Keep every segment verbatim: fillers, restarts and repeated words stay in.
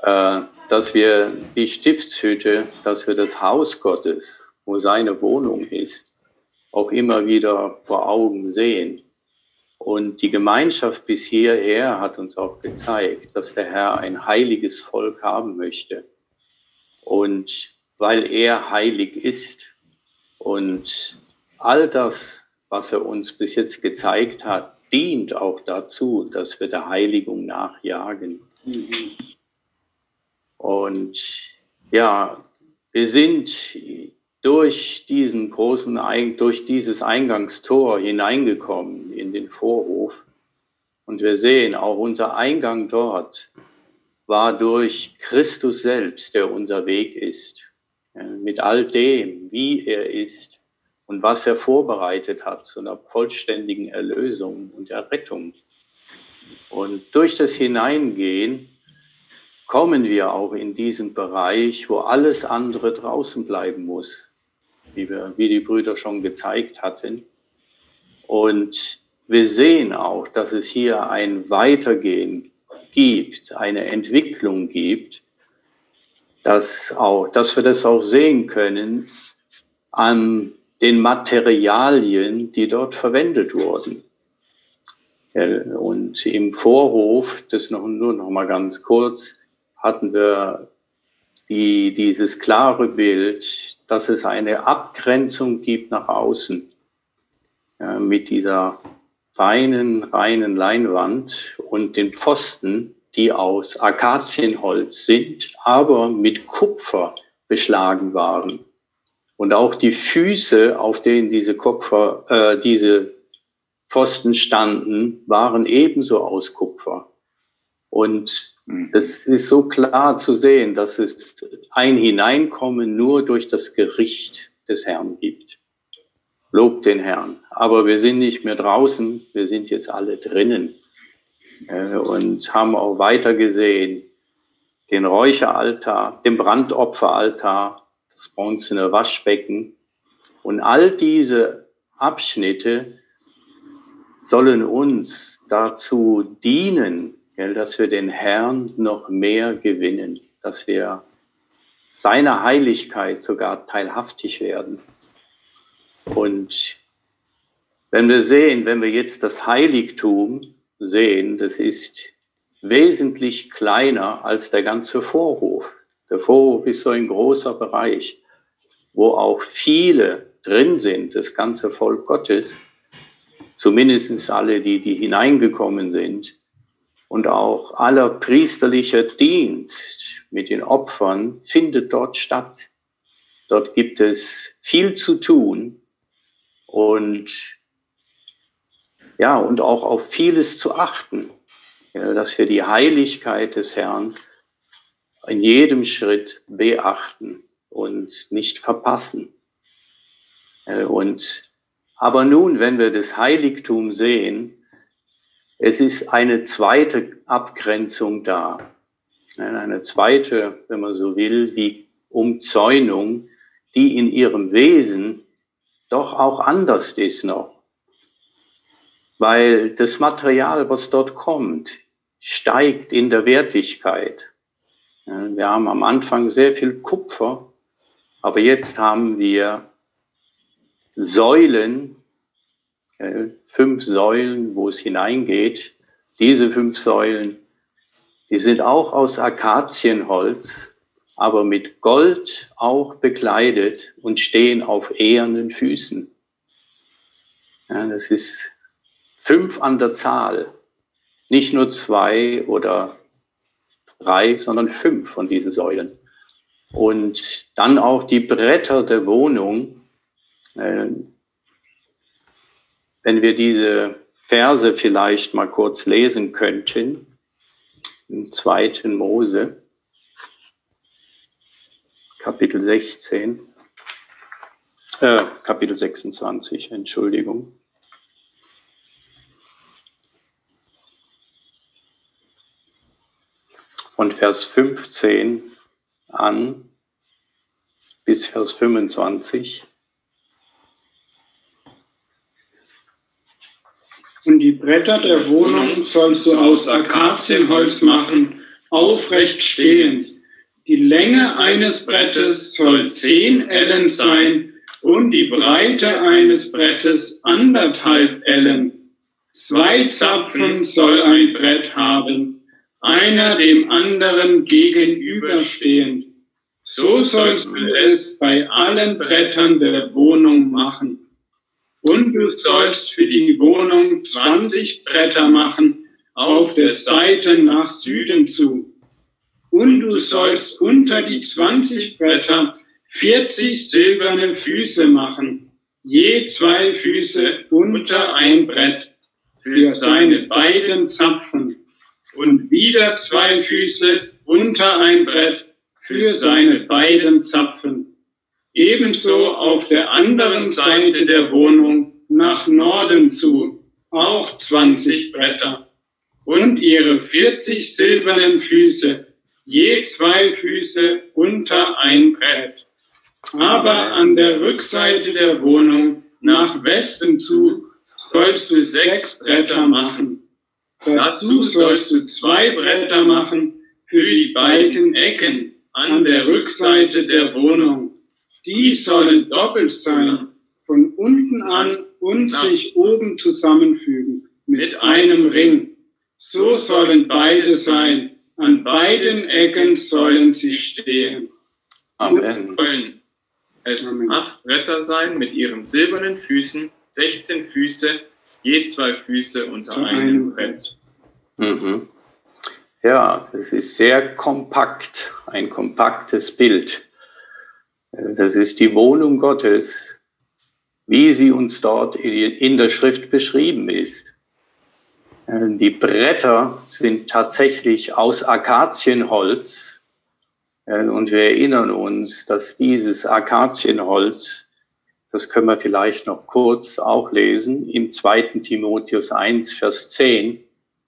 äh, dass wir die Stiftshütte, dass wir das Haus Gottes, wo seine Wohnung ist, auch immer wieder vor Augen sehen. Und die Gemeinschaft bis hierher hat uns auch gezeigt, dass der Herr ein heiliges Volk haben möchte. Und weil er heilig ist und all das, was er uns bis jetzt gezeigt hat, dient auch dazu, dass wir der Heiligung nachjagen. Mhm. Und ja, wir sind durch diesen großen, durch dieses Eingangstor hineingekommen in den Vorhof. Und wir sehen, auch unser Eingang dort war durch Christus selbst, der unser Weg ist. Mit all dem, wie er ist und was er vorbereitet hat zu einer vollständigen Erlösung und Errettung. Und durch das Hineingehen kommen wir auch in diesen Bereich, wo alles andere draußen bleiben muss, wie, wir, wie die Brüder schon gezeigt hatten. Und wir sehen auch, dass es hier ein Weitergehen gibt, eine Entwicklung gibt, dass, auch, dass wir das auch sehen können an den Materialien, die dort verwendet wurden. Und im Vorhof, das noch, nur noch mal ganz kurz, hatten wir die, dieses klare Bild, dass es eine Abgrenzung gibt nach außen, ja, mit dieser feinen, reinen Leinwand und den Pfosten, die aus Akazienholz sind, aber mit Kupfer beschlagen waren. Und auch die Füße, auf denen diese Kupfer, äh, diese Pfosten standen, waren ebenso aus Kupfer. Und das ist so klar zu sehen, dass es ein Hineinkommen nur durch das Gericht des Herrn gibt. Lobt den Herrn. Aber wir sind nicht mehr draußen, wir sind jetzt alle drinnen. Äh, und haben auch weiter gesehen, den Räucheraltar, den Brandopferaltar, das bronzene Waschbecken. Und all diese Abschnitte sollen uns dazu dienen, dass wir den Herrn noch mehr gewinnen, dass wir seiner Heiligkeit sogar teilhaftig werden. Und wenn wir sehen, wenn wir jetzt das Heiligtum sehen, das ist wesentlich kleiner als der ganze Vorhof. Der Vorhof ist so ein großer Bereich, wo auch viele drin sind, das ganze Volk Gottes, zumindest alle, die, die hineingekommen sind. Und auch aller priesterlicher Dienst mit den Opfern findet dort statt. Dort gibt es viel zu tun und, ja, und auch auf vieles zu achten, ja, dass wir die Heiligkeit des Herrn in jedem Schritt beachten und nicht verpassen. Und, aber nun, wenn wir das Heiligtum sehen, es ist eine zweite Abgrenzung da. Eine zweite, wenn man so will, die Umzäunung, die in ihrem Wesen doch auch anders ist noch. Weil das Material, was dort kommt, steigt in der Wertigkeit. Wir haben am Anfang sehr viel Kupfer, aber jetzt haben wir Säulen, fünf Säulen, wo es hineingeht. Diese fünf Säulen, die sind auch aus Akazienholz, aber mit Gold auch bekleidet und stehen auf ehernen Füßen. Ja, das ist fünf an der Zahl. Nicht nur zwei oder drei, sondern fünf von diesen Säulen. Und dann auch die Bretter der Wohnung. Äh, Wenn wir diese Verse vielleicht mal kurz lesen könnten, im zweiten Mose, Kapitel sechzehn, äh, Kapitel sechsundzwanzig, Entschuldigung. Von Vers fünfzehn an bis Vers fünfundzwanzig. Und die Bretter der Wohnung sollst du aus Akazienholz machen, aufrecht stehend. Die Länge eines Brettes soll zehn Ellen sein und die Breite eines Brettes anderthalb Ellen. Zwei Zapfen soll ein Brett haben, einer dem anderen gegenüberstehend. So sollst du es bei allen Brettern der Wohnung machen. Und du sollst für die Wohnung zwanzig Bretter machen, auf der Seite nach Süden zu. Und du sollst unter die zwanzig Bretter vierzig silberne Füße machen, je zwei Füße unter ein Brett, für seine beiden Zapfen. Und wieder zwei Füße unter ein Brett, für seine beiden Zapfen. Ebenso auf der anderen Seite der Wohnung nach Norden zu, auch zwanzig Bretter. Und ihre vierzig silbernen Füße, je zwei Füße unter ein Brett. Aber an der Rückseite der Wohnung nach Westen zu sollst du sechs Bretter machen. Dazu sollst du zwei Bretter machen für die beiden Ecken an der Rückseite der Wohnung. Die sollen doppelt sein, von unten an und sich oben zusammenfügen, mit einem Ring. So sollen beide sein, an beiden Ecken sollen sie stehen. Amen. Sollen es Amen. acht Bretter sein mit ihren silbernen Füßen, sechzehn Füße, je zwei Füße unter Unter einem einem Brett. Mhm. Ja, es ist sehr kompakt, ein kompaktes Bild. Das ist die Wohnung Gottes, wie sie uns dort in der Schrift beschrieben ist. Die Bretter sind tatsächlich aus Akazienholz. Und wir erinnern uns, dass dieses Akazienholz, das können wir vielleicht noch kurz auch lesen, im zweiten Timotheus eins, Vers zehn,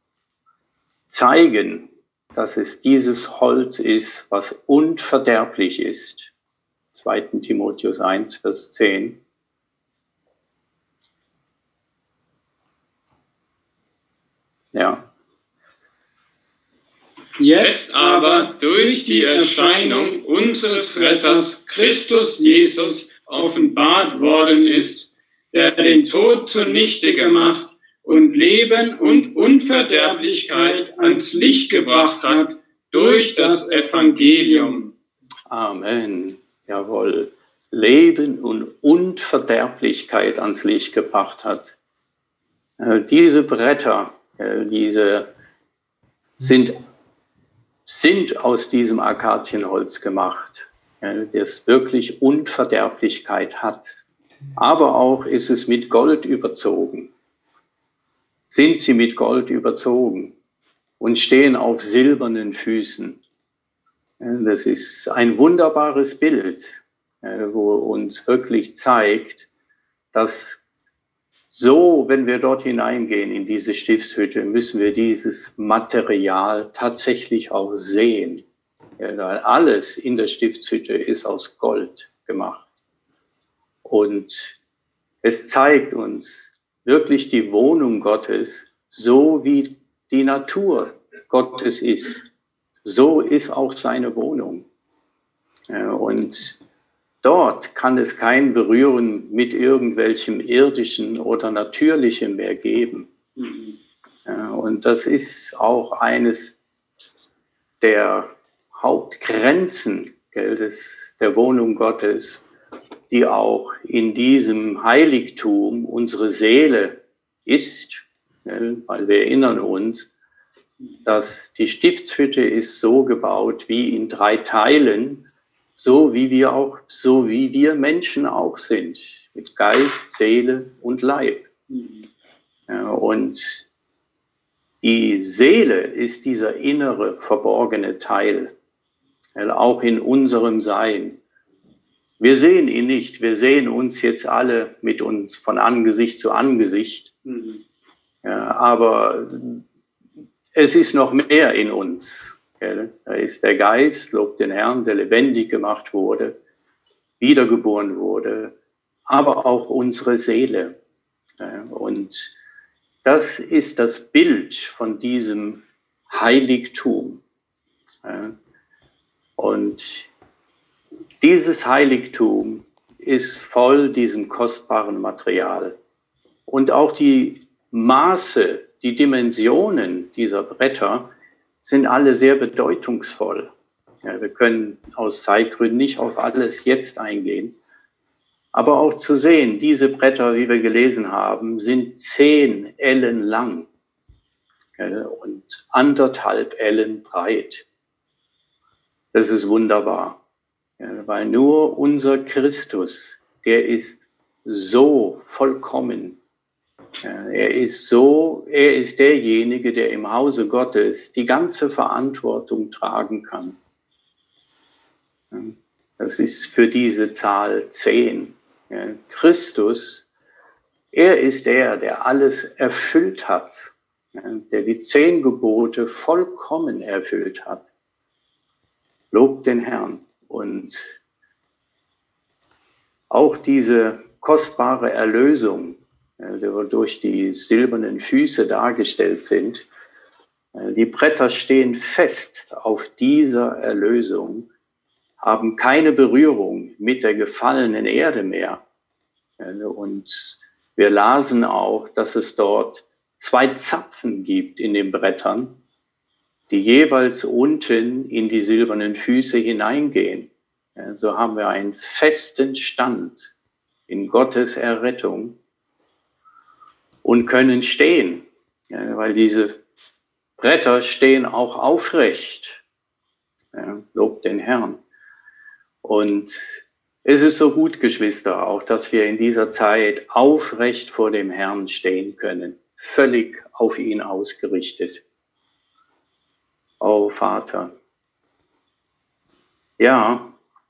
zeigen, dass es dieses Holz ist, was unverderblich ist. zweiten Timotheus eins, Vers zehn. Ja. Jetzt aber durch die Erscheinung unseres Retters Christus Jesus offenbart worden ist, der den Tod zunichte gemacht und Leben und Unverderblichkeit ans Licht gebracht hat durch das Evangelium. Amen. Jawohl. Leben und Unverderblichkeit ans Licht gebracht hat. Äh, diese Bretter, äh, diese sind, sind aus diesem Akazienholz gemacht, äh, das wirklich Unverderblichkeit hat. Aber auch ist es mit Gold überzogen. Sind sie mit Gold überzogen und stehen auf silbernen Füßen. Das ist ein wunderbares Bild, wo uns wirklich zeigt, dass so, wenn wir dort hineingehen in diese Stiftshütte, müssen wir dieses Material tatsächlich auch sehen. Alles in der Stiftshütte ist aus Gold gemacht. Und es zeigt uns wirklich die Wohnung Gottes, so wie die Natur Gottes ist. So ist auch seine Wohnung. Und dort kann es kein Berühren mit irgendwelchem Irdischen oder Natürlichem mehr geben. Und das ist auch eines der Hauptgrenzen, gell, des, der Wohnung Gottes, die auch in diesem Heiligtum unsere Seele ist, weil wir erinnern uns, dass die Stiftshütte ist so gebaut wie in drei Teilen, so wie wir auch, so wie wir Menschen auch sind, mit Geist, Seele und Leib. Und die Seele ist dieser innere, verborgene Teil, auch in unserem Sein. Wir sehen ihn nicht, wir sehen uns jetzt alle mit uns von Angesicht zu Angesicht, mhm. ja, aber es ist noch mehr in uns. Gell? Da ist der Geist, lobt den Herrn, der lebendig gemacht wurde, wiedergeboren wurde, aber auch unsere Seele. Ja, und das ist das Bild von diesem Heiligtum. Und dieses Heiligtum ist voll diesem kostbaren Material. Und auch die Maße, die Dimensionen dieser Bretter sind alle sehr bedeutungsvoll. Ja, wir können aus Zeitgründen nicht auf alles jetzt eingehen. Aber auch zu sehen, diese Bretter, wie wir gelesen haben, sind zehn Ellen lang, ja, und anderthalb Ellen breit. Das ist wunderbar, ja, weil nur unser Christus, der ist so vollkommen. Ja, er ist so, er ist derjenige, der im Hause Gottes die ganze Verantwortung tragen kann. Ja, das ist für diese Zahl zehn. Ja, Christus, er ist der, der alles erfüllt hat, ja, der die zehn Gebote vollkommen erfüllt hat. Lobt den Herrn. Und auch diese kostbare Erlösung, ja, die durch die silbernen Füße dargestellt sind, ja, die Bretter stehen fest auf dieser Erlösung, haben keine Berührung mit der gefallenen Erde mehr. Und wir lasen auch, dass es dort zwei Zapfen gibt in den Brettern, die jeweils unten in die silbernen Füße hineingehen. So haben wir einen festen Stand in Gottes Errettung und können stehen, weil diese Bretter stehen auch aufrecht. Lobt den Herrn. Und es ist so gut, Geschwister, auch, dass wir in dieser Zeit aufrecht vor dem Herrn stehen können, völlig auf ihn ausgerichtet. Oh Vater. Ja,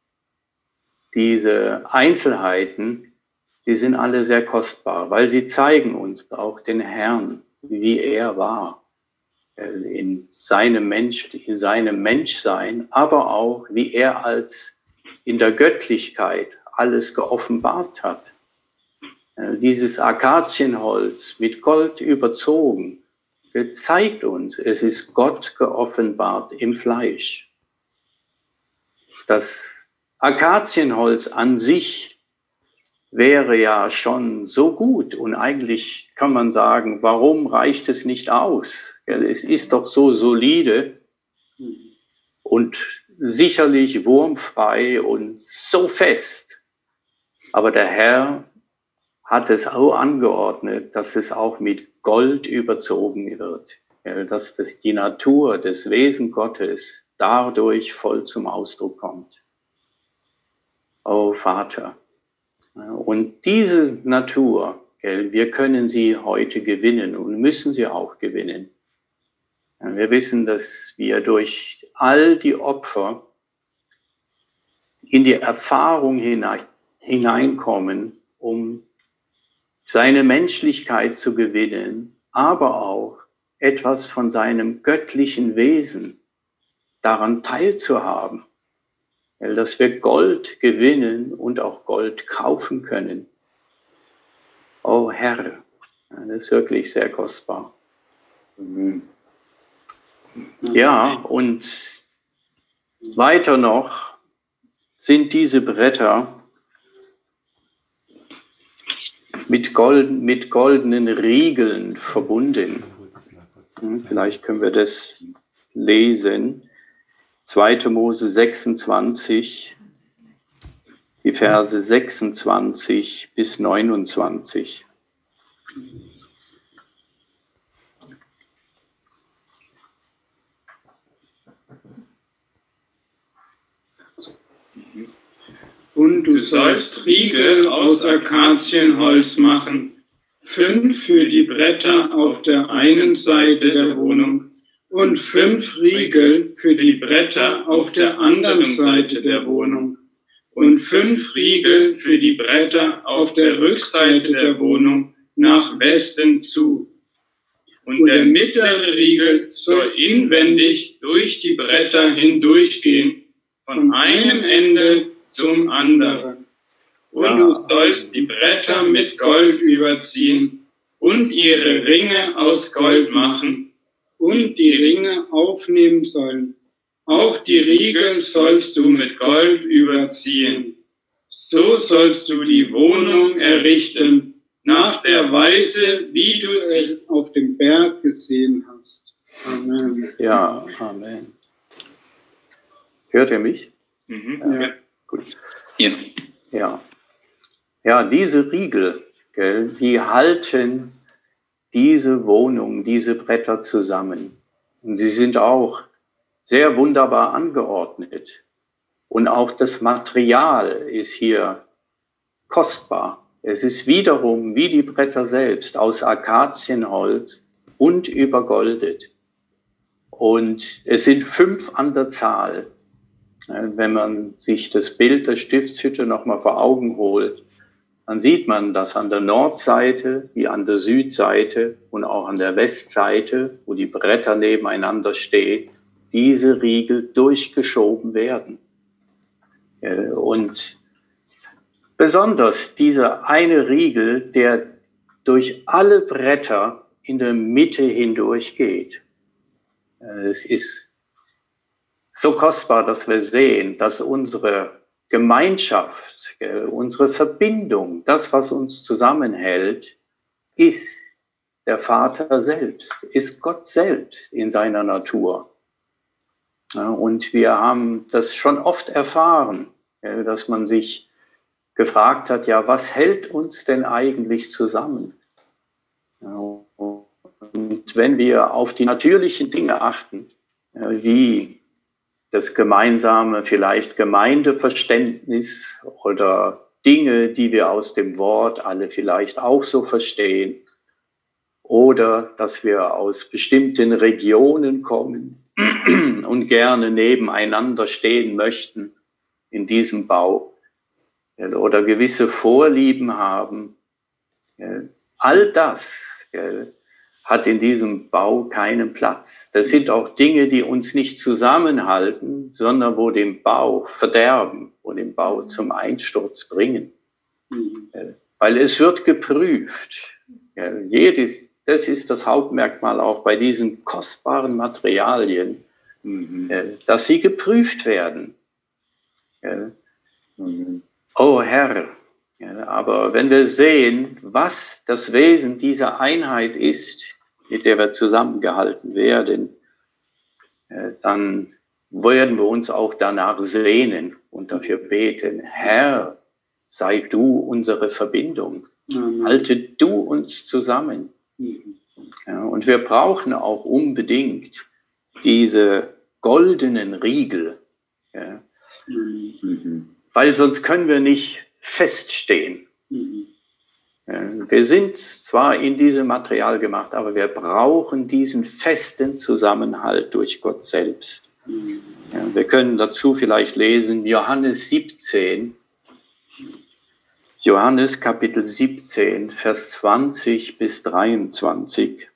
diese Einzelheiten, die sind alle sehr kostbar, weil sie zeigen uns auch den Herrn, wie er war, in seinem Mensch, in seinem Menschsein, aber auch, wie er als in der Göttlichkeit alles geoffenbart hat. Dieses Akazienholz mit Gold überzogen, zeigt uns, es ist Gott geoffenbart im Fleisch. Das Akazienholz an sich wäre ja schon so gut und eigentlich kann man sagen, warum reicht es nicht aus? Es ist doch so solide und sicherlich wurmfrei und so fest. Aber der Herr hat es auch angeordnet, dass es auch mit Gold überzogen wird. Dass das die Natur, das Wesen Gottes dadurch voll zum Ausdruck kommt. Oh Vater. Und diese Natur, wir können sie heute gewinnen und müssen sie auch gewinnen. Wir wissen, dass wir durch all die Opfer in die Erfahrung hineinkommen, um seine Menschlichkeit zu gewinnen, aber auch etwas von seinem göttlichen Wesen daran teilzuhaben. Dass wir Gold gewinnen und auch Gold kaufen können. Oh Herr, das ist wirklich sehr kostbar. Mhm. Ja, und weiter noch sind diese Bretter mit, Gold, mit goldenen Riegeln verbunden. Vielleicht können wir das lesen. zweiter Mose sechsundzwanzig, die Verse sechsundzwanzig bis neunundzwanzig. Und du sollst Riegel aus Akazienholz machen, fünf für die Bretter auf der einen Seite der Wohnung und fünf Riegel für die Bretter auf der anderen Seite der Wohnung und fünf Riegel für die Bretter auf der Rückseite der Wohnung nach Westen zu. Und der mittlere Riegel soll inwendig durch die Bretter hindurchgehen, von einem Ende zum anderen. Und du sollst die Bretter mit Gold überziehen und ihre Ringe aus Gold machen und die Ringe aufnehmen sollen. Auch die Riegel sollst du mit Gold überziehen. So sollst du die Wohnung errichten, nach der Weise, wie du sie auf dem Berg gesehen hast. Amen. Ja, Amen. Hört ihr mich? Mhm. Ja. Ja. Gut. Ja. Ja. Ja, diese Riegel, gell, die halten diese Wohnung, diese Bretter zusammen. Und sie sind auch sehr wunderbar angeordnet. Und auch das Material ist hier kostbar. Es ist wiederum, wie die Bretter selbst, aus Akazienholz und übergoldet. Und es sind fünf an der Zahl. Wenn man sich das Bild der Stiftshütte nochmal vor Augen holt, dann sieht man, dass an der Nordseite wie an der Südseite und auch an der Westseite, wo die Bretter nebeneinander stehen, diese Riegel durchgeschoben werden. Und besonders dieser eine Riegel, der durch alle Bretter in der Mitte hindurch geht. Es ist so kostbar, dass wir sehen, dass unsere Gemeinschaft, unsere Verbindung, das, was uns zusammenhält, ist der Vater selbst, ist Gott selbst in seiner Natur. Und wir haben das schon oft erfahren, dass man sich gefragt hat, ja, was hält uns denn eigentlich zusammen? Und wenn wir auf die natürlichen Dinge achten, wie das gemeinsame, vielleicht Gemeindeverständnis oder Dinge, die wir aus dem Wort alle vielleicht auch so verstehen, oder dass wir aus bestimmten Regionen kommen und gerne nebeneinander stehen möchten in diesem Bau oder gewisse Vorlieben haben. All das hat in diesem Bau keinen Platz. Das sind auch Dinge, die uns nicht zusammenhalten, sondern wo den Bau verderben, wo den Bau zum Einsturz bringen. Mhm. Weil es wird geprüft. Jedes, das ist das Hauptmerkmal auch bei diesen kostbaren Materialien, mhm. dass sie geprüft werden. Mhm. Oh Herr, ja, aber wenn wir sehen, was das Wesen dieser Einheit ist, mit der wir zusammengehalten werden, äh, dann werden wir uns auch danach sehnen und dafür beten. Herr, sei du unsere Verbindung. Mhm. Halte du uns zusammen. Mhm. Ja, und wir brauchen auch unbedingt diese goldenen Riegel. Ja. Mhm. Weil sonst können wir nicht feststehen. Mhm. Wir sind zwar in diesem Material gemacht, aber wir brauchen diesen festen Zusammenhalt durch Gott selbst. Mhm. Ja, wir können dazu vielleicht lesen Johannes siebzehn, Johannes Kapitel siebzehn, Vers zwanzig bis dreiundzwanzig.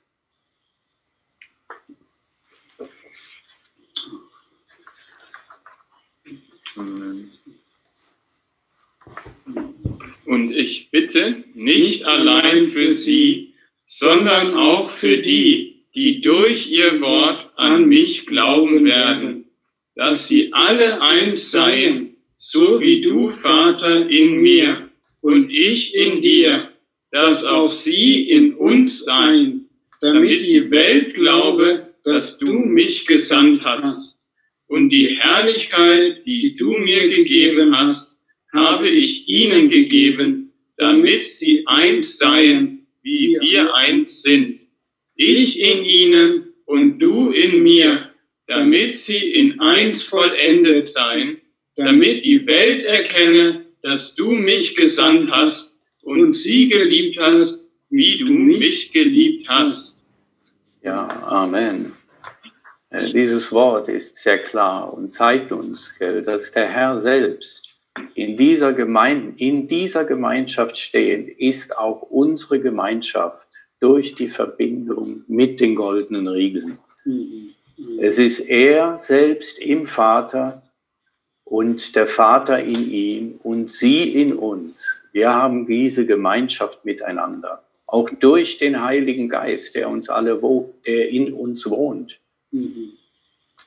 Und ich bitte nicht allein für sie, sondern auch für die, die durch ihr Wort an mich glauben werden, dass sie alle eins seien, so wie du, Vater, in mir und ich in dir, dass auch sie in uns seien, damit die Welt glaube, dass du mich gesandt hast. Und die Herrlichkeit, die du mir gegeben hast, habe ich ihnen gegeben, damit sie eins seien, wie wir eins sind. Ich in ihnen und du in mir, damit sie in eins vollendet seien, damit die Welt erkenne, dass du mich gesandt hast und sie geliebt hast, wie du mich geliebt hast. Ja, Amen. Dieses Wort ist sehr klar und zeigt uns, dass der Herr selbst in dieser Gemeinde, in dieser Gemeinschaft stehend, ist auch unsere Gemeinschaft durch die Verbindung mit den goldenen Riegeln. Mhm. Es ist er selbst im Vater und der Vater in ihm und sie in uns. Wir haben diese Gemeinschaft miteinander, auch durch den Heiligen Geist, der uns alle wo, der in uns wohnt. Mhm.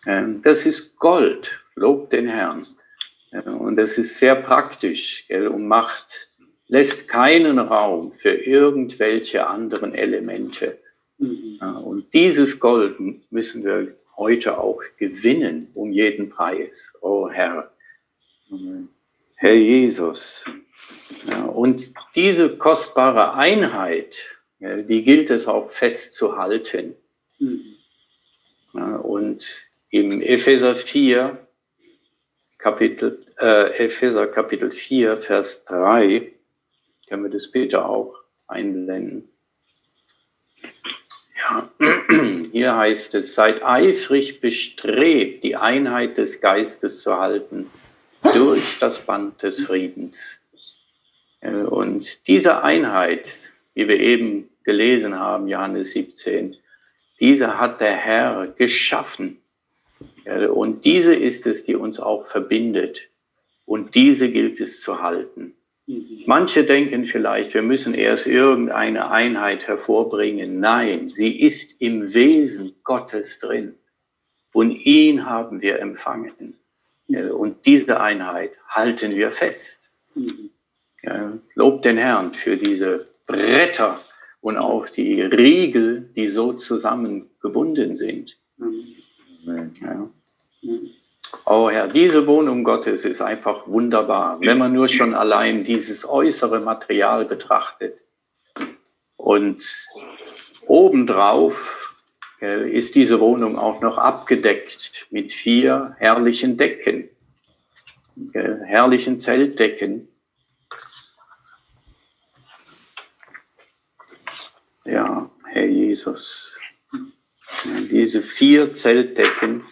Das ist Gold, lobt den Herrn. Und das ist sehr praktisch, gell, und macht, lässt keinen Raum für irgendwelche anderen Elemente. Mhm. Und dieses Gold müssen wir heute auch gewinnen, um jeden Preis. Oh Herr, Herr Jesus. Ja, und diese kostbare Einheit, ja, die gilt es auch festzuhalten. Mhm. Ja, und im Epheser vier, Kapitel, äh, Epheser Kapitel vier, Vers drei, können wir das bitte auch einblenden. Ja, hier heißt es, seid eifrig bestrebt, die Einheit des Geistes zu halten, durch das Band des Friedens. Und diese Einheit, wie wir eben gelesen haben, Johannes siebzehn, diese hat der Herr geschaffen. Und diese ist es, die uns auch verbindet. Und diese gilt es zu halten. Manche denken vielleicht, wir müssen erst irgendeine Einheit hervorbringen. Nein, sie ist im Wesen Gottes drin. Und ihn haben wir empfangen. Und diese Einheit halten wir fest. Ja, lobt den Herrn für diese Bretter und auch die Riegel, die so zusammengebunden sind. Ja. Oh Herr, diese Wohnung Gottes ist einfach wunderbar, wenn man nur schon allein dieses äußere Material betrachtet. Und obendrauf äh, ist diese Wohnung auch noch abgedeckt mit vier herrlichen Decken, äh, herrlichen Zeltdecken. Ja, Herr Jesus, diese vier Zeltdecken.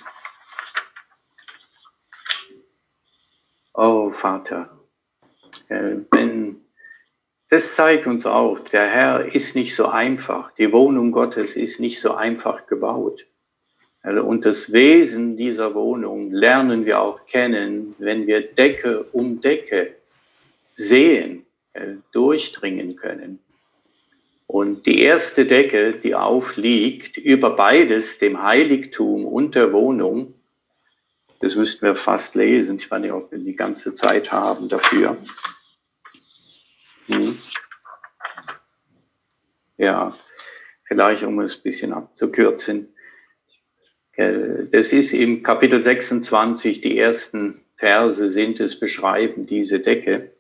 Oh Vater, äh, wenn, das zeigt uns auch, der Herr ist nicht so einfach, die Wohnung Gottes ist nicht so einfach gebaut. Und das Wesen dieser Wohnung lernen wir auch kennen, wenn wir Decke um Decke sehen, äh, durchdringen können. Und die erste Decke, die aufliegt, über beides, dem Heiligtum und der Wohnung, das müssten wir fast lesen. Ich weiß nicht, ob wir die ganze Zeit haben dafür. Hm. Ja, vielleicht um es ein bisschen abzukürzen. Das ist im Kapitel sechsundzwanzig, die ersten Verse sind es, beschreiben diese Decke.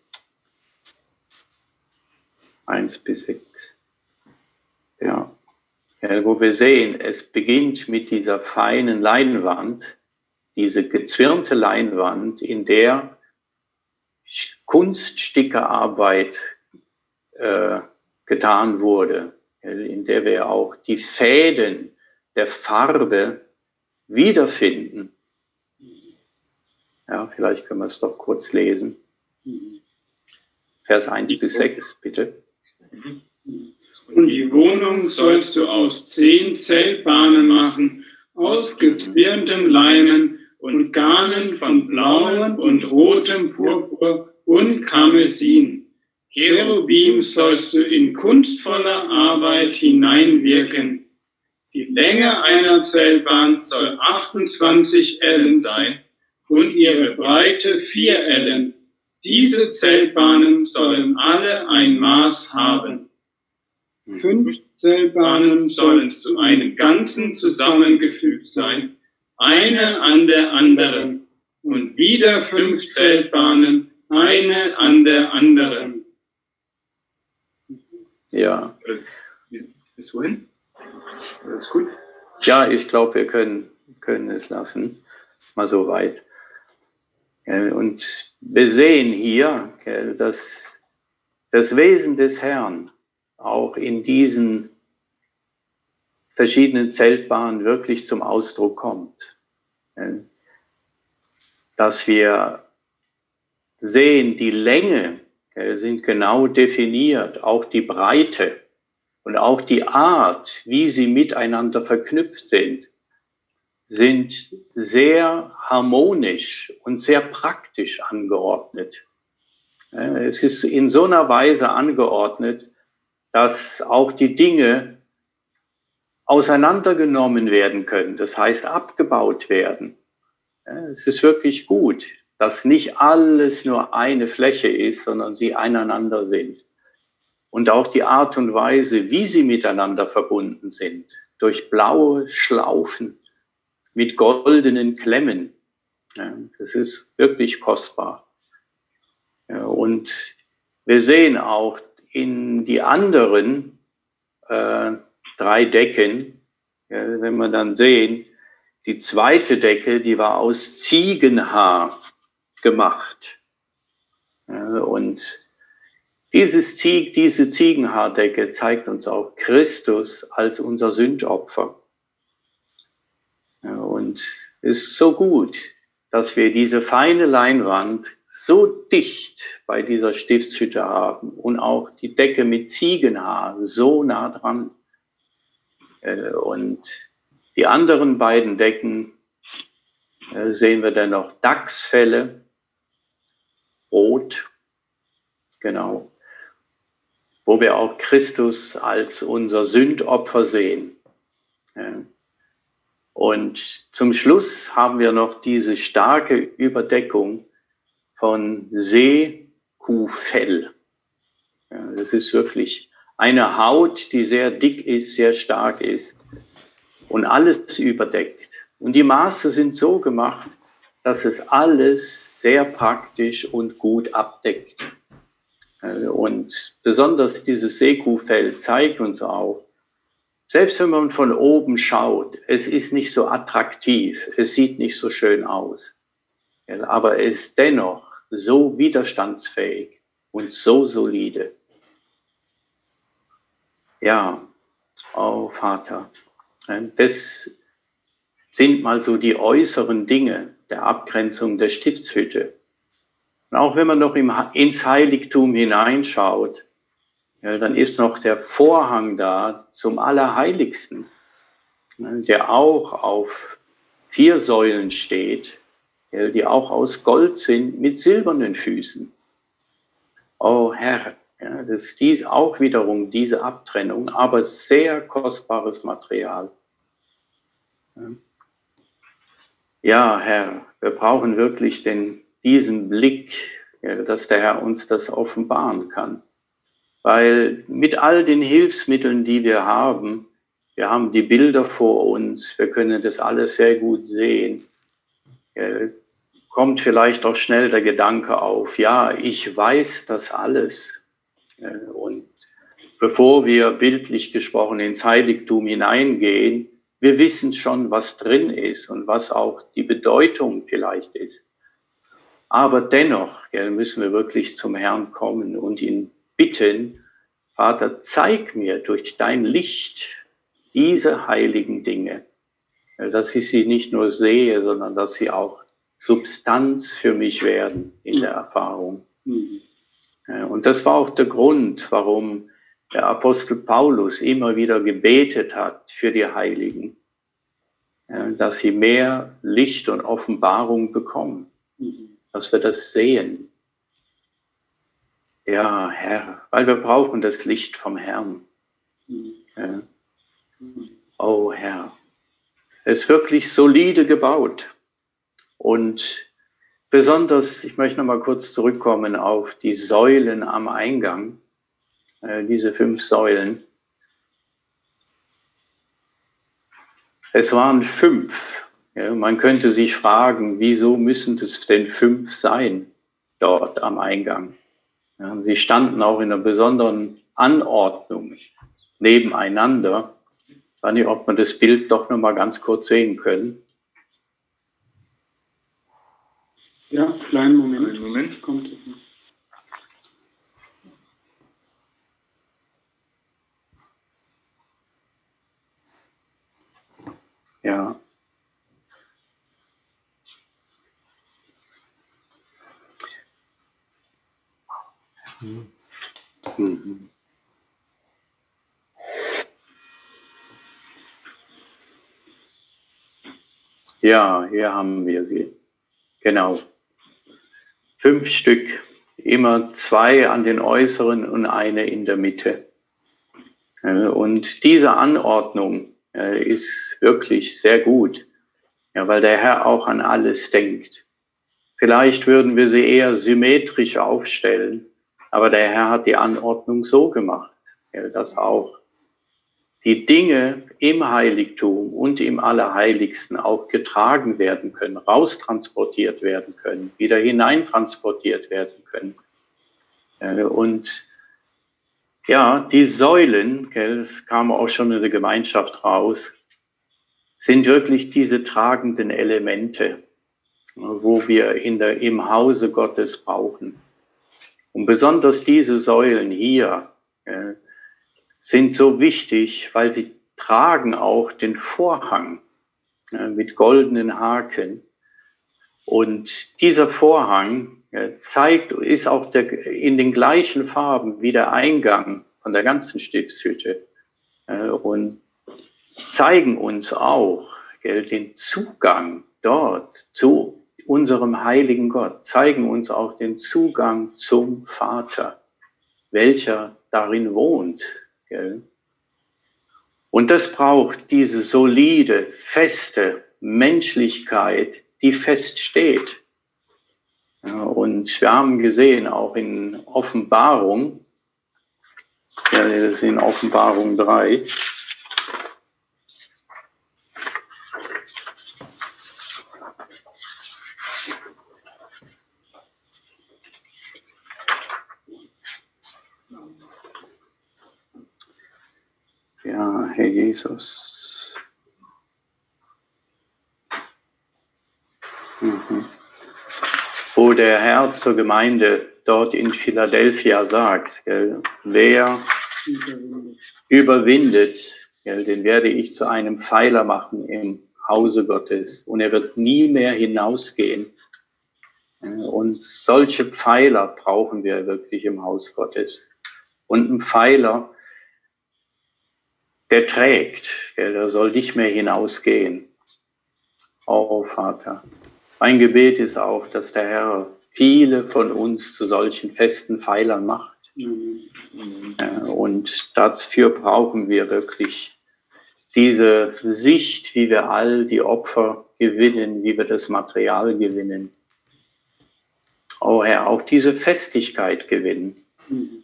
Eins bis sechs. Ja. Ja, wo wir sehen, es beginnt mit dieser feinen Leinwand, diese gezwirnte Leinwand, in der Kunststickerarbeit äh, getan wurde, in der wir auch die Fäden der Farbe wiederfinden. Ja, vielleicht können wir es doch kurz lesen. Vers eins bis sechs, bitte. Und die Wohnung sollst du aus zehn Zeltbahnen machen, aus gezwirntem Leinen und Garnen von blauem und rotem Purpur und Karmesin. Cherubim sollst du in kunstvoller Arbeit hineinwirken. Die Länge einer Zeltbahn soll achtundzwanzig Ellen sein und ihre Breite vier Ellen. Diese Zeltbahnen sollen alle ein Maß haben. Fünf Zeltbahnen sollen zu einem Ganzen zusammengefügt sein, eine an der anderen, und wieder fünf Zeltbahnen, eine an der anderen. Ja. Bis wohin? Alles gut? Ja, ich glaube, wir können, können es lassen. Mal so weit. Und wir sehen hier, dass das Wesen des Herrn auch in diesen verschiedenen Zeltbahnen wirklich zum Ausdruck kommt. Dass wir sehen, die Länge sind genau definiert, auch die Breite und auch die Art, wie sie miteinander verknüpft sind, sind sehr harmonisch und sehr praktisch angeordnet. Es ist in so einer Weise angeordnet, dass auch die Dinge auseinandergenommen werden können, das heißt abgebaut werden. Ja, es ist wirklich gut, dass nicht alles nur eine Fläche ist, sondern sie einander sind. Und auch die Art und Weise, wie sie miteinander verbunden sind, durch blaue Schlaufen mit goldenen Klemmen, ja, das ist wirklich kostbar. Ja, und wir sehen auch in die anderen äh, drei Decken, ja, wenn wir dann sehen, die zweite Decke, die war aus Ziegenhaar gemacht. Ja, und dieses Zieg, diese Ziegenhaardecke zeigt uns auch Christus als unser Sündopfer. Ja, und es ist so gut, dass wir diese feine Leinwand so dicht bei dieser Stiftshütte haben und auch die Decke mit Ziegenhaar so nah dran. Und die anderen beiden Decken sehen wir dann noch Dachsfelle, rot, genau, wo wir auch Christus als unser Sündopfer sehen. Und zum Schluss haben wir noch diese starke Überdeckung von Seekuhfell. Das ist wirklich eine Haut, die sehr dick ist, sehr stark ist und alles überdeckt. Und die Maße sind so gemacht, dass es alles sehr praktisch und gut abdeckt. Und besonders dieses Seekuhfell zeigt uns auch, selbst wenn man von oben schaut, es ist nicht so attraktiv, es sieht nicht so schön aus, aber es ist dennoch so widerstandsfähig und so solide. Ja, oh Vater, das sind mal so die äußeren Dinge der Abgrenzung der Stiftshütte. Und auch wenn man noch im, ins Heiligtum hineinschaut, ja, dann ist noch der Vorhang da zum Allerheiligsten, der auch auf vier Säulen steht, ja, die auch aus Gold sind mit silbernen Füßen. Oh Herr, ja, das ist dies auch wiederum diese Abtrennung, aber sehr kostbares Material. Ja, Herr, wir brauchen wirklich den, diesen Blick, ja, dass der Herr uns das offenbaren kann. Weil mit all den Hilfsmitteln, die wir haben, wir haben die Bilder vor uns, wir können das alles sehr gut sehen, ja, kommt vielleicht auch schnell der Gedanke auf, ja, ich weiß das alles. Und bevor wir bildlich gesprochen ins Heiligtum hineingehen, wir wissen schon, was drin ist und was auch die Bedeutung vielleicht ist. Aber dennoch ja, müssen wir wirklich zum Herrn kommen und ihn bitten, Vater, zeig mir durch dein Licht diese heiligen Dinge, dass ich sie nicht nur sehe, sondern dass sie auch Substanz für mich werden in der Erfahrung. Mhm. Und das war auch der Grund, warum der Apostel Paulus immer wieder gebetet hat für die Heiligen, dass sie mehr Licht und Offenbarung bekommen, dass wir das sehen. Ja, Herr, weil wir brauchen das Licht vom Herrn. Ja. Oh Herr, es ist wirklich solide gebaut und besonders, ich möchte noch mal kurz zurückkommen auf die Säulen am Eingang, äh, diese fünf Säulen. Es waren fünf. Ja, man könnte sich fragen, wieso müssen es denn fünf sein dort am Eingang? Ja, sie standen auch in einer besonderen Anordnung nebeneinander. Ich weiß nicht, ob wir das Bild doch noch mal ganz kurz sehen können. Ja, kleinen Moment. Einen Moment. Kommt. Ja. Mhm. Ja, hier haben wir sie. Genau. Fünf Stück, immer zwei an den äußeren und eine in der Mitte. Und diese Anordnung äh, ist wirklich sehr gut, ja, weil der Herr auch an alles denkt. Vielleicht würden wir sie eher symmetrisch aufstellen, aber der Herr hat die Anordnung so gemacht, ja, dass auch die Dinge im Heiligtum und im Allerheiligsten auch getragen werden können, raustransportiert werden können, wieder hineintransportiert werden können. Und ja, die Säulen, es kam auch schon in der Gemeinschaft raus, sind wirklich diese tragenden Elemente, wo wir in der, im Hause Gottes brauchen. Und besonders diese Säulen hier äh, sind so wichtig, weil sie tragen auch den Vorhang äh, mit goldenen Haken. Und dieser Vorhang äh, zeigt, ist auch der, in den gleichen Farben wie der Eingang von der ganzen Stiftshütte äh, und zeigen uns auch gell, den Zugang dort zu unserem heiligen Gott, zeigen uns auch den Zugang zum Vater, welcher darin wohnt. Gell? Und das braucht diese solide, feste Menschlichkeit, die feststeht. Ja, und wir haben gesehen, auch in Offenbarung, ja, das ist in Offenbarung drei, ja, Herr Jesus. Mhm. Wo der Herr zur Gemeinde dort in Philadelphia sagt, gell, wer überwindet, gell, den werde ich zu einem Pfeiler machen im Hause Gottes und er wird nie mehr hinausgehen. Und solche Pfeiler brauchen wir wirklich im Haus Gottes. Und ein Pfeiler, der trägt, gell, der soll nicht mehr hinausgehen. Oh Vater, mein Gebet ist auch, dass der Herr viele von uns zu solchen festen Pfeilern macht. Mhm. Und dafür brauchen wir wirklich diese Sicht, wie wir all die Opfer gewinnen, wie wir das Material gewinnen. Oh Herr, auch diese Festigkeit gewinnen. Mhm.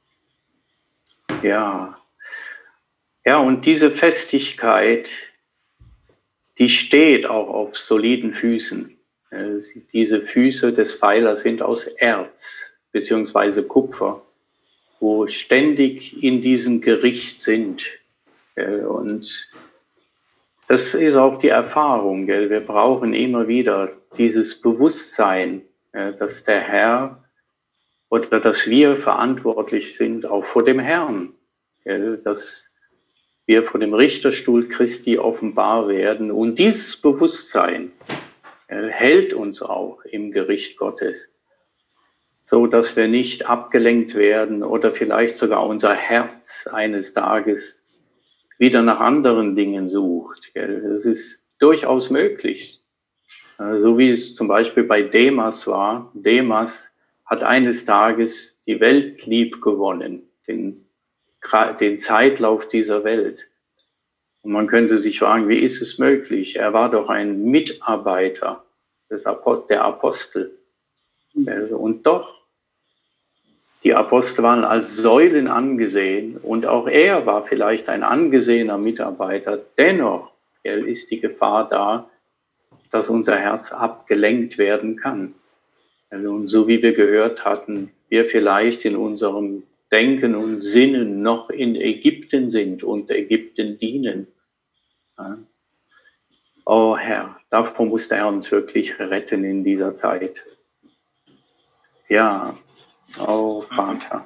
Ja. Ja, und diese Festigkeit, die steht auch auf soliden Füßen. Diese Füße des Pfeilers sind aus Erz beziehungsweise Kupfer, wo ständig in diesem Gericht sind. Und das ist auch die Erfahrung. Wir brauchen immer wieder dieses Bewusstsein, dass der Herr oder dass wir verantwortlich sind, auch vor dem Herrn, dass wir vor dem Richterstuhl Christi offenbar werden. Und dieses Bewusstsein hält uns auch im Gericht Gottes, so dass wir nicht abgelenkt werden oder vielleicht sogar unser Herz eines Tages wieder nach anderen Dingen sucht. Das ist durchaus möglich. So wie es zum Beispiel bei Demas war. Demas hat eines Tages die Welt lieb gewonnen, den, den Zeitlauf dieser Welt. Und man könnte sich fragen, wie ist es möglich? Er war doch ein Mitarbeiter der Apostel. Und doch, die Apostel waren als Säulen angesehen und auch er war vielleicht ein angesehener Mitarbeiter. Dennoch ist die Gefahr da, dass unser Herz abgelenkt werden kann. Und so wie wir gehört hatten, wir vielleicht in unserem Denken und Sinnen noch in Ägypten sind und Ägypten dienen. Oh Herr, davor muss der Herr uns wirklich retten in dieser Zeit. Ja, oh Vater.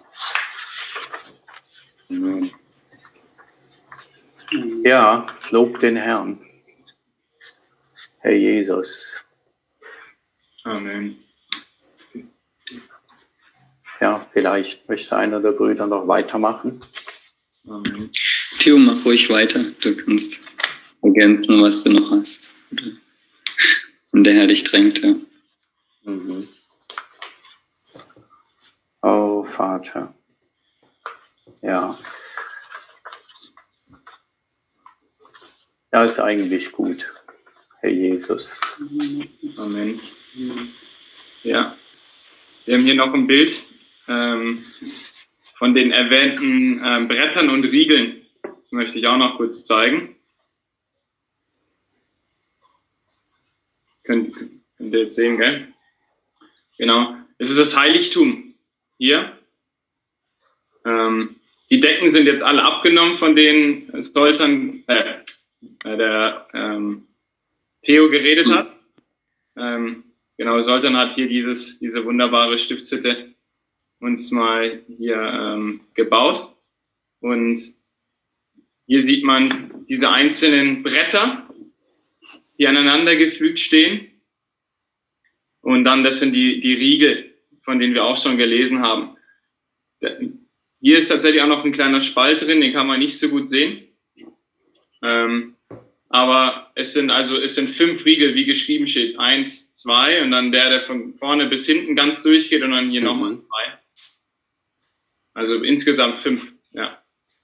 Ja, lob den Herrn, Herr Jesus. Amen. Ja, vielleicht möchte einer der Brüder noch weitermachen. Amen. Theo, mach ruhig weiter. Du kannst ergänzen, was du noch hast. Und der Herr dich drängt, ja. Mhm. Oh, Vater. Ja. Ja, ist eigentlich gut, Herr Jesus. Amen. Ja, wir haben hier noch ein Bild ähm, von den erwähnten ähm, Brettern und Riegeln. Das möchte ich auch noch kurz zeigen. Könnt, könnt ihr jetzt sehen, gell? Genau, das ist das Heiligtum hier. Ähm, die Decken sind jetzt alle abgenommen, von denen Stoltern, äh, der ähm, Theo geredet hat. Ähm, genau, Soltan hat hier dieses, diese wunderbare Stiftshütte uns mal hier ähm, gebaut. Und hier sieht man diese einzelnen Bretter, die aneinander gefügt stehen. Und dann, das sind die, die Riegel, von denen wir auch schon gelesen haben. Hier ist tatsächlich auch noch ein kleiner Spalt drin, den kann man nicht so gut sehen. Ähm, aber es sind also, es sind fünf Riegel, wie geschrieben steht. Eins, zwei und dann der, der von vorne bis hinten ganz durchgeht und dann hier mhm. nochmal zwei. Also insgesamt fünf, ja.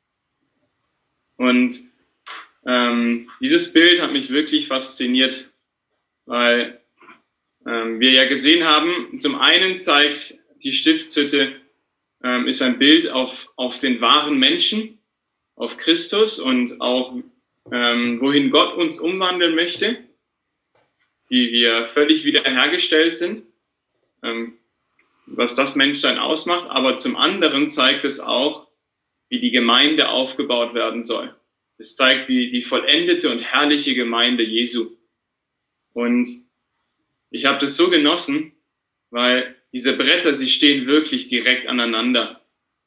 Und ähm, dieses Bild hat mich wirklich fasziniert, weil ähm, wir ja gesehen haben, zum einen zeigt die Stiftshütte, ähm, ist ein Bild auf, auf den wahren Menschen, auf Christus und auch ähm, wohin Gott uns umwandeln möchte, wie wir völlig wiederhergestellt sind, ähm, was das Menschsein ausmacht, aber zum anderen zeigt es auch, wie die Gemeinde aufgebaut werden soll. Es zeigt die, die vollendete und herrliche Gemeinde Jesu. Und ich habe das so genossen, weil diese Bretter, sie stehen wirklich direkt aneinander.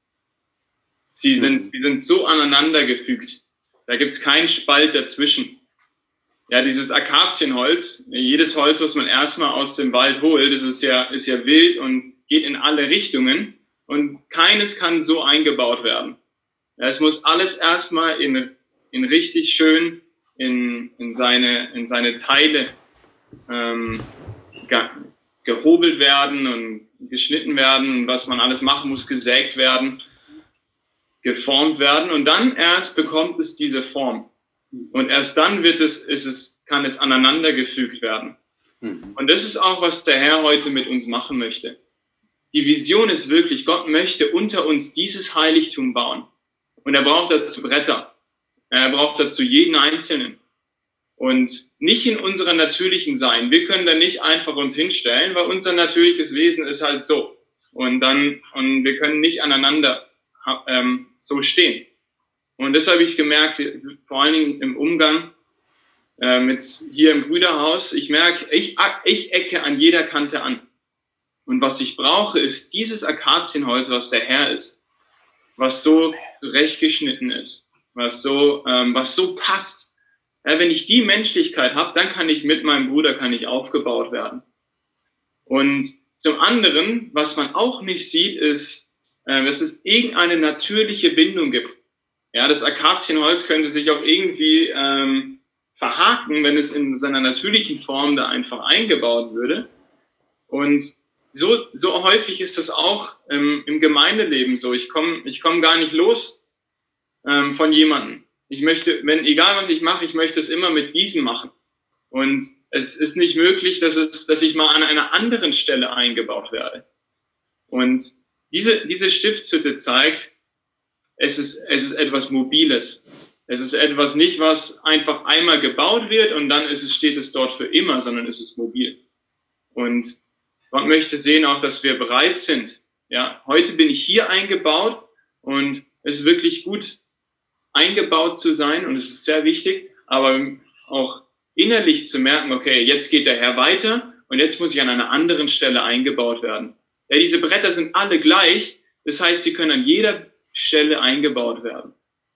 Sie sind, die sind so aneinander gefügt. Da gibt es keinen Spalt dazwischen. Ja, dieses Akazienholz, jedes Holz, was man erstmal aus dem Wald holt, das ist ja, ist ja wild und geht in alle Richtungen. Und keines kann so eingebaut werden. Ja, es muss alles erstmal in, in richtig schön in, in, seine, in seine Teile ähm, ge, gehobelt werden und geschnitten werden. Was man alles machen muss, gesägt werden, geformt werden. Und dann erst bekommt es diese Form. Und erst dann wird es, ist es, kann es aneinander gefügt werden. Mhm. Und das ist auch, was der Herr heute mit uns machen möchte. Die Vision ist wirklich, Gott möchte unter uns dieses Heiligtum bauen. Und er braucht dazu Bretter. Er braucht dazu jeden Einzelnen. Und nicht in unserer natürlichen Sein. Wir können da nicht einfach uns hinstellen, weil unser natürliches Wesen ist halt so. Und dann, und wir können nicht aneinander ähm, so stehen. Und das habe ich gemerkt, vor allen Dingen im Umgang äh, mit hier im Brüderhaus. Ich merke, ich, ich ecke an jeder Kante an. Und was ich brauche, ist dieses Akazienholz, was der Herr ist, was so zurechtgeschnitten ist, was so, ähm, was so passt. Ja, wenn ich die Menschlichkeit habe, dann kann ich mit meinem Bruder kann ich aufgebaut werden. Und zum anderen, was man auch nicht sieht, ist, äh, dass es irgendeine natürliche Bindung gibt. Ja, das Akazienholz könnte sich auch irgendwie ähm, verhaken, wenn es in seiner natürlichen Form da einfach eingebaut würde. Und so, so häufig ist das auch ähm, im Gemeindeleben so. Ich komme ich komm gar nicht los ähm, von jemandem. Ich möchte, wenn, egal was ich mache, ich möchte es immer mit diesem machen. Und es ist nicht möglich, dass, es, dass ich mal an einer anderen Stelle eingebaut werde. Und diese, diese Stiftshütte zeigt, es ist, es ist etwas Mobiles. Es ist etwas nicht, was einfach einmal gebaut wird und dann ist es, steht es dort für immer, sondern es ist mobil. Und Gott möchte sehen auch, dass wir bereit sind. Ja, heute bin ich hier eingebaut und es ist wirklich gut, eingebaut zu sein und es ist sehr wichtig, aber auch innerlich zu merken, okay, jetzt geht der Herr weiter und jetzt muss ich an einer anderen Stelle eingebaut werden. Ja, diese Bretter sind alle gleich, das heißt, sie können an jeder Stelle eingebaut werden.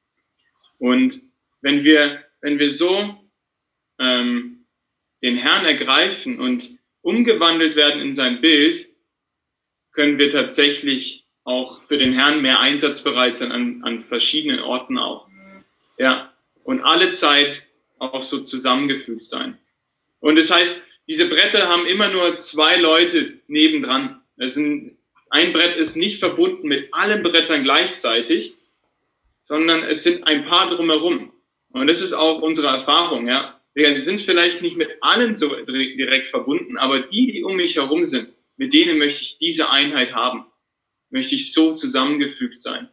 Und wenn wir, wenn wir so ähm, den Herrn ergreifen und umgewandelt werden in sein Bild, können wir tatsächlich auch für den Herrn mehr einsatzbereit sein an, an verschiedenen Orten auch. Ja, und alle Zeit auch so zusammengefügt sein. Und das heißt, diese Bretter haben immer nur zwei Leute nebendran. Es sind, ein Brett ist nicht verbunden mit allen Brettern gleichzeitig, sondern es sind ein paar drumherum. Und das ist auch unsere Erfahrung, ja. Wir sind vielleicht nicht mit allen so direkt verbunden, aber die, die um mich herum sind, mit denen möchte ich diese Einheit haben. Möchte ich so zusammengefügt sein.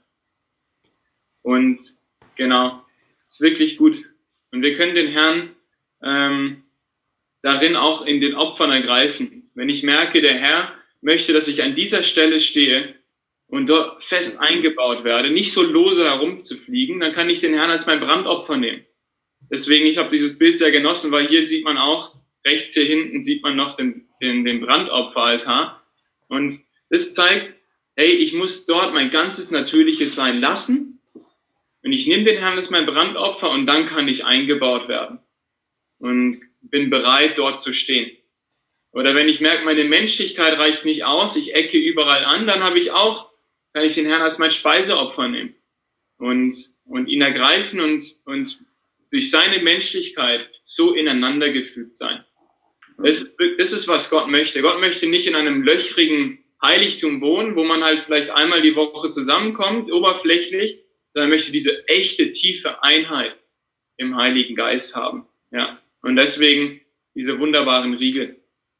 Und genau, ist wirklich gut. Und wir können den Herrn ähm, darin auch in den Opfern ergreifen. Wenn ich merke, der Herr möchte, dass ich an dieser Stelle stehe und dort fest eingebaut werde, nicht so lose herumzufliegen, dann kann ich den Herrn als mein Brandopfer nehmen. Deswegen, ich habe dieses Bild sehr genossen, weil hier sieht man auch, rechts hier hinten sieht man noch den, den, den Brandopferaltar. Und das zeigt, hey, ich muss dort mein ganzes Natürliches sein lassen und ich nehme den Herrn als mein Brandopfer und dann kann ich eingebaut werden und bin bereit, dort zu stehen. Oder wenn ich merke, meine Menschlichkeit reicht nicht aus, ich ecke überall an, dann habe ich auch, kann ich den Herrn als mein Speiseopfer nehmen und, und ihn ergreifen und, und durch seine Menschlichkeit so ineinander gefügt sein. Das ist, das ist, was Gott möchte. Gott möchte nicht in einem löchrigen Heiligtum wohnen, wo man halt vielleicht einmal die Woche zusammenkommt, oberflächlich, sondern möchte diese echte, tiefe Einheit im Heiligen Geist haben. Ja. Und deswegen diese wunderbaren Riegel.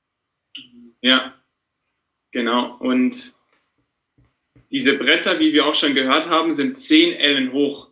Ja, genau. Und diese Bretter, wie wir auch schon gehört haben, sind zehn Ellen hoch.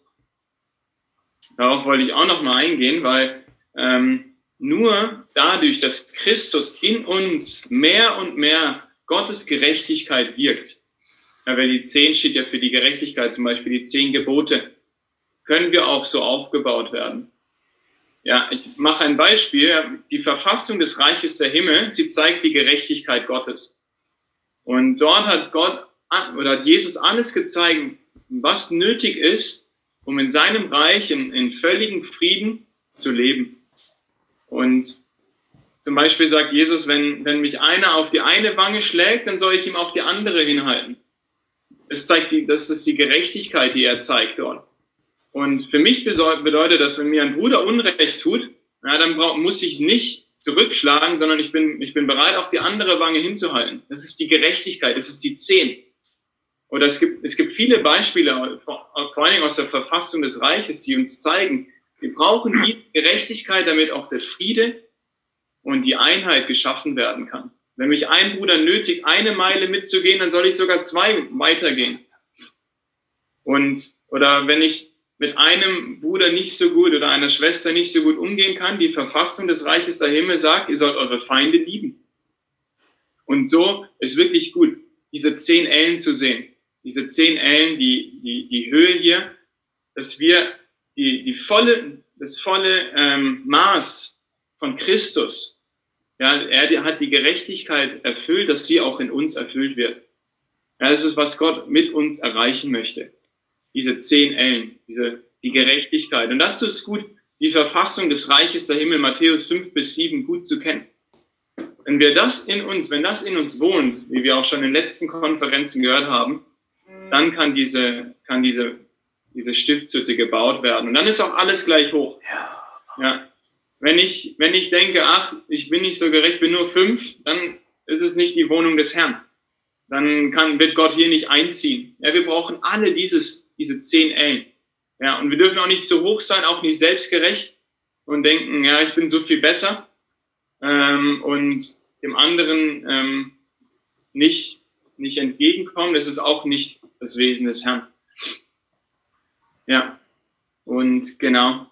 Darauf wollte ich auch noch mal eingehen, weil ähm, nur dadurch, dass Christus in uns mehr und mehr Gottes Gerechtigkeit wirkt, ja, weil die zehn steht ja für die Gerechtigkeit, zum Beispiel die zehn Gebote, können wir auch so aufgebaut werden. Ja, ich mache ein Beispiel. Die Verfassung des Reiches der Himmel, sie zeigt die Gerechtigkeit Gottes. Und dort hat Gott oder hat Jesus alles gezeigt, was nötig ist, um in seinem Reich in, in völligem Frieden zu leben. Und zum Beispiel sagt Jesus, wenn, wenn mich einer auf die eine Wange schlägt, dann soll ich ihm auch die andere hinhalten. Das zeigt die, das ist die Gerechtigkeit, die er zeigt dort. Und für mich bedeutet das, wenn mir ein Bruder Unrecht tut, ja, dann brauch, muss ich nicht zurückschlagen, sondern ich bin, ich bin bereit, auch die andere Wange hinzuhalten. Das ist die Gerechtigkeit, das ist die Zehn. Oder es gibt, es gibt viele Beispiele, vor, vor allen Dingen aus der Verfassung des Reiches, die uns zeigen, wir brauchen die Gerechtigkeit, damit auch der Friede und die Einheit geschaffen werden kann. Wenn mich ein Bruder nötigt, eine Meile mitzugehen, dann soll ich sogar zwei weitergehen. Und, oder wenn ich mit einem Bruder nicht so gut oder einer Schwester nicht so gut umgehen kann, die Verfassung des Reiches der Himmel sagt, ihr sollt eure Feinde lieben. Und so ist wirklich gut, diese zehn Ellen zu sehen. Diese zehn Ellen, die, die, die Höhe hier, dass wir die, die volle, das volle ähm, Maß von Christus, ja, er hat die Gerechtigkeit erfüllt, dass sie auch in uns erfüllt wird. Ja, das ist, was Gott mit uns erreichen möchte. Diese zehn Ellen, diese, die Gerechtigkeit. Und dazu ist gut, die Verfassung des Reiches der Himmel, Matthäus fünf bis sieben, gut zu kennen. Wenn wir das in uns, wenn das in uns wohnt, wie wir auch schon in den letzten Konferenzen gehört haben, dann kann diese, kann diese, diese Stiftshütte gebaut werden. Und dann ist auch alles gleich hoch. Ja. Wenn ich, wenn ich denke, ach, ich bin nicht so gerecht, bin nur fünf, dann ist es nicht die Wohnung des Herrn. Dann kann, wird Gott hier nicht einziehen. Ja, wir brauchen alle dieses, diese zehn Ellen. Ja, und wir dürfen auch nicht zu hoch sein, auch nicht selbstgerecht und denken, ja, ich bin so viel besser, ähm, und dem anderen ähm, nicht, nicht entgegenkommen. Das ist auch nicht das Wesen des Herrn. Ja, und genau.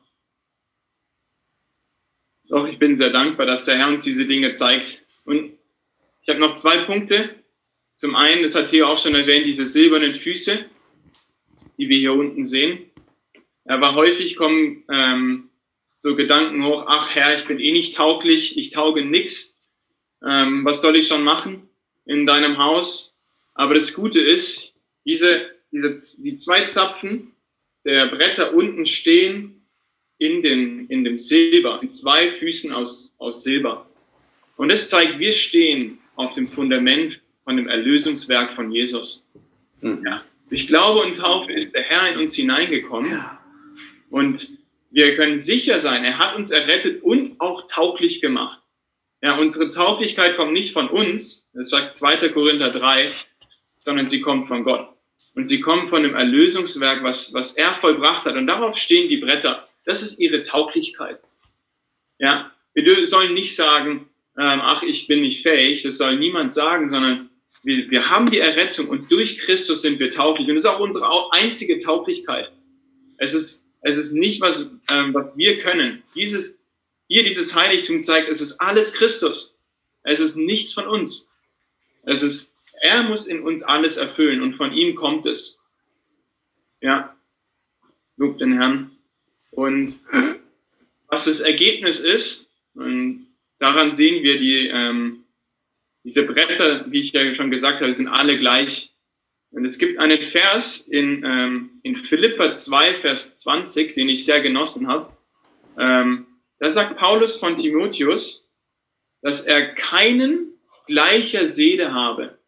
Doch, ich bin sehr dankbar, dass der Herr uns diese Dinge zeigt. Und ich habe noch zwei Punkte. Zum einen, das hat Theo auch schon erwähnt, diese silbernen Füße, die wir hier unten sehen. Aber häufig kommen ähm, so Gedanken hoch, ach Herr, ich bin eh nicht tauglich, ich tauge nix. Ähm, was soll ich schon machen in deinem Haus? Aber das Gute ist, diese, diese, die zwei Zapfen der Bretter unten stehen in, den, in dem Silber, in zwei Füßen aus, aus Silber. Und das zeigt, wir stehen auf dem Fundament von dem Erlösungswerk von Jesus. Mhm. Ja. Durch Glaube und Taufe ist der Herr in uns hineingekommen. Ja. Und wir können sicher sein, er hat uns errettet und auch tauglich gemacht. Ja, unsere Tauglichkeit kommt nicht von uns, das sagt zweiter Korinther drei, sondern sie kommt von Gott. Und sie kommt von dem Erlösungswerk, was, was er vollbracht hat. Und darauf stehen die Bretter. Das ist ihre Tauglichkeit. Ja, wir sollen nicht sagen, ähm, ach, ich bin nicht fähig, das soll niemand sagen, sondern wir, wir haben die Errettung und durch Christus sind wir tauglich. Und das ist auch unsere einzige Tauglichkeit. Es ist, es ist nicht, was, ähm, was wir können. Dieses, hier dieses Heiligtum zeigt, es ist alles Christus. Es ist nichts von uns. Es ist, er muss in uns alles erfüllen und von ihm kommt es. Ja, lobt den Herrn. Und was das Ergebnis ist, und daran sehen wir die, ähm, diese Bretter, wie ich ja schon gesagt habe, sind alle gleich. Und es gibt einen Vers in, ähm, in Philipper zwei, Vers zwanzig, den ich sehr genossen habe. Ähm, da sagt Paulus von Timotheus, dass er keinen gleicher Seele habe,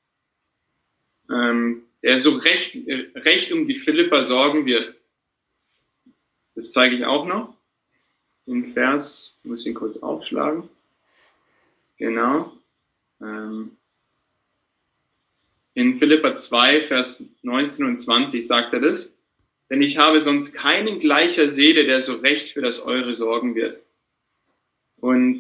ähm, der so recht, äh, recht um die Philipper sorgen wird. Das zeige ich auch noch. Den Vers, ich muss ihn kurz aufschlagen. Genau. Ähm, in Philipper zwei, Vers neunzehn und zwanzig sagt er das. Denn ich habe sonst keinen gleicher Seele, der so recht für das Eure sorgen wird. Und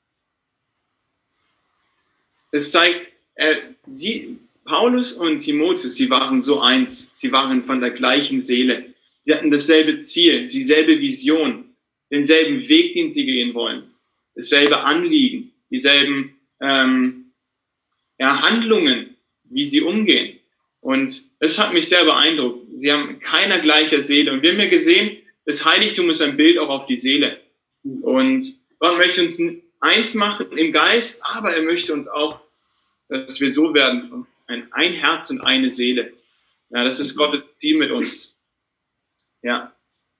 es zeigt, äh, die, Paulus und Timotheus, sie waren so eins. Sie waren von der gleichen Seele. Sie hatten dasselbe Ziel, dieselbe Vision, denselben Weg, den sie gehen wollen, dasselbe Anliegen, dieselben ähm, ja, Handlungen, wie sie umgehen. Und es hat mich sehr beeindruckt. Sie haben keiner gleicher Seele. Und wir haben ja gesehen, das Heiligtum ist ein Bild auch auf die Seele. Und Gott möchte uns eins machen im Geist, aber er möchte uns auch, dass wir so werden, ein, ein Herz und eine Seele. Ja, das ist Gottes Ziel mit uns. Ja.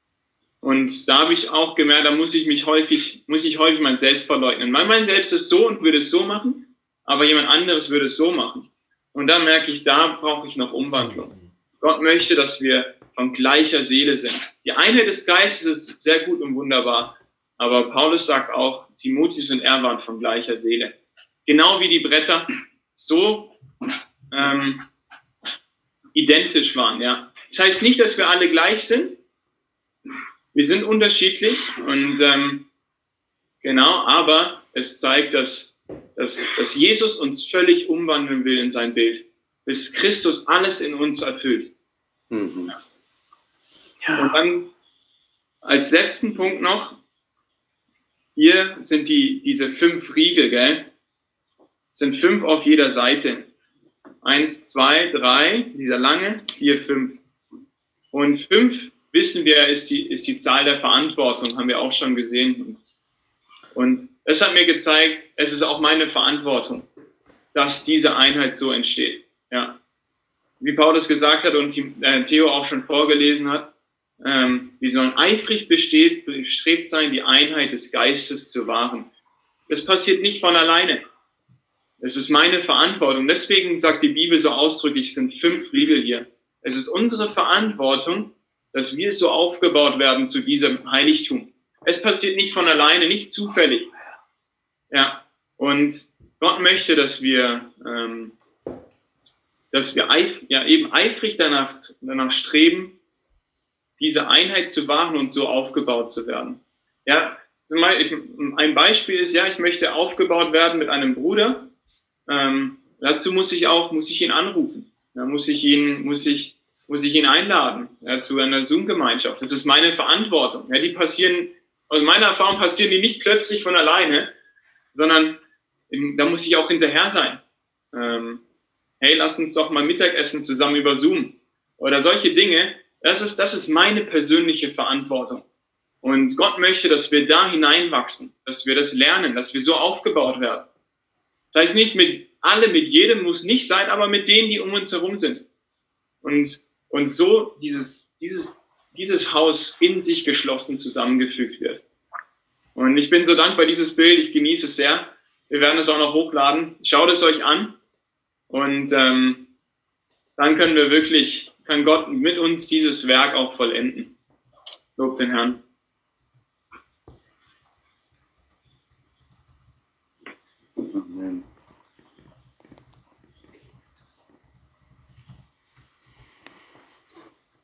Und da habe ich auch gemerkt, da muss ich mich häufig, muss ich häufig mein Selbst verleugnen. Mein Selbst ist so und würde es so machen, aber jemand anderes würde es so machen. Und da merke ich, da brauche ich noch Umwandlung. Gott möchte, dass wir von gleicher Seele sind. Die Einheit des Geistes ist sehr gut und wunderbar, aber Paulus sagt auch, Timotheus und er waren von gleicher Seele. Genau wie die Bretter so ähm, identisch waren. Ja. Das heißt nicht, dass wir alle gleich sind. Wir sind unterschiedlich und ähm, genau, aber es zeigt, dass, dass, dass Jesus uns völlig umwandeln will in sein Bild, bis Christus alles in uns erfüllt. Mhm. Ja. Und dann als letzten Punkt noch, hier sind die, diese fünf Riegel, gell? Sind fünf auf jeder Seite. Eins, zwei, drei, dieser lange, vier, fünf. Und fünf wissen wir, ist die, ist die Zahl der Verantwortung, haben wir auch schon gesehen. Und es hat mir gezeigt, es ist auch meine Verantwortung, dass diese Einheit so entsteht. Ja. Wie Paulus gesagt hat und Theo auch schon vorgelesen hat, ähm, wir sollen eifrig besteht, bestrebt sein, die Einheit des Geistes zu wahren. Das passiert nicht von alleine. Es ist meine Verantwortung. Deswegen sagt die Bibel so ausdrücklich, es sind fünf Riegel hier. Es ist unsere Verantwortung, dass wir so aufgebaut werden zu diesem Heiligtum. Es passiert nicht von alleine, nicht zufällig. Ja, und Gott möchte, dass wir, ähm, dass wir eif ja, eben eifrig danach, danach streben, diese Einheit zu wahren und so aufgebaut zu werden. Ja, ein Beispiel ist, ja, ich möchte aufgebaut werden mit einem Bruder. Ähm, dazu muss ich auch, muss ich ihn anrufen. Da muss ich ihn, muss ich, muss ich ihn einladen, ja, zu einer Zoom-Gemeinschaft. Das ist meine Verantwortung. Ja, die passieren, aus meiner Erfahrung passieren die nicht plötzlich von alleine, sondern da muss ich auch hinterher sein. Ähm, hey, lass uns doch mal Mittagessen zusammen über Zoom. Oder solche Dinge. Das ist, das ist meine persönliche Verantwortung. Und Gott möchte, dass wir da hineinwachsen, dass wir das lernen, dass wir so aufgebaut werden. Das heißt nicht mit alle, mit jedem muss nicht sein, aber mit denen, die um uns herum sind. Und, und so dieses, dieses, dieses Haus in sich geschlossen zusammengefügt wird. Und ich bin so dankbar, dieses Bild, ich genieße es sehr. Wir werden es auch noch hochladen. Schaut es euch an. Und ähm, dann können wir wirklich, kann Gott mit uns dieses Werk auch vollenden. Lob den Herrn.